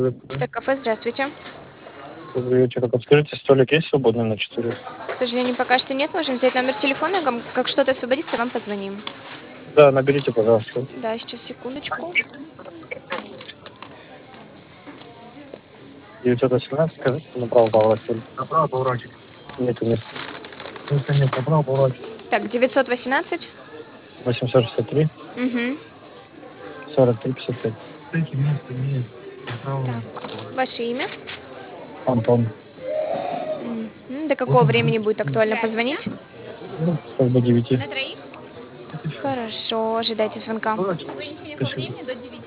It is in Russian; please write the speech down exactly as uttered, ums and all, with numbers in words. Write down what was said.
Это кафе, здравствуйте. Добрый вечер. А подскажите, столик есть свободный на четыре? К сожалению, пока что нет. Можем взять номер телефона, гам- как что-то освободится, вам позвоним. Да, наберите, пожалуйста. Да, сейчас, секундочку. девятьсот восемнадцать, скажите, направо поворачивать. Направо поворачивать. Нет, нет. Нет, нет, направо поворачивать. Так, девятьсот восемнадцать. восемьсот шестьдесят три, Угу. сорок три, пятьдесят пять. Кстати, место имеет. Направо. Так, ваше имя? Антон. Мгм. До какого времени будет актуально позвонить? Ну, как бы девяти. Хорошо, ожидайте звонка. Спасибо.